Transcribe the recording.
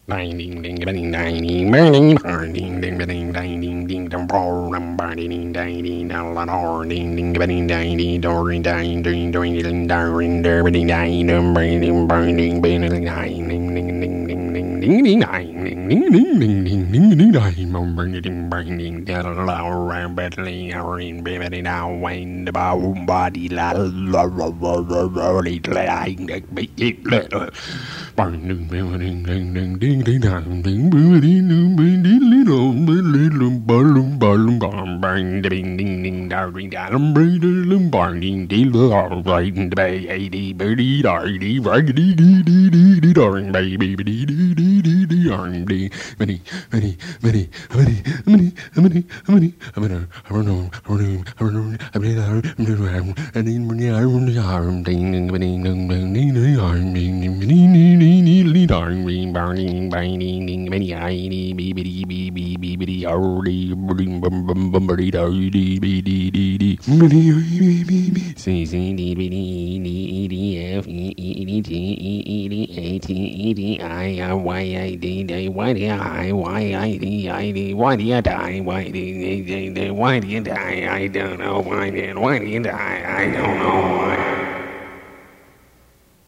Ding ding ding ding ding ding ding ding ding ding ding ding dong ball dum ba ding ding ding da la dor ding ding ding ding ding dor ding ding ding ding ding ding ding ding dum ba ding ba ding ba ding ding ding ding ding ding ding ding ding ding ding ding ding ding ding ding ding ding mong bang ding bang ding da la la badly our in baby now when the body la la la la la la la bang ding ding ding ding ding ding ding ding ding ding ding ding ding ding balloon balloon bang bang ding ding ding da ding da dum bang ding bang ding ding la bang the bay eighty birdie darty raggedy dee dee dee dee darn baby dee dee dee dee dee darn dee many many many many many many many many why do you die? I don't know why. Why do you die? I don't know why.